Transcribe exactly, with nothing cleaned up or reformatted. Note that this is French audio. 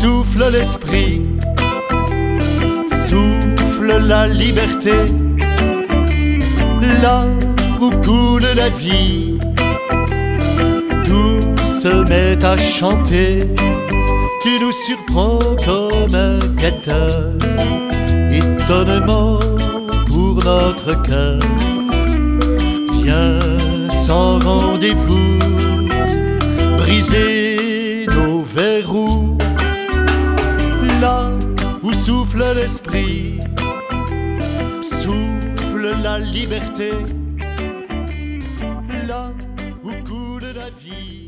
souffle l'esprit, souffle la liberté, là où coule la vie, tout se met à chanter. Tu nous surprends comme un guetteur, étonnement pour notre cœur. Viens sans rendez-vous, briser nos verrous, là où souffle l'esprit, souffle la liberté, là où coule la vie.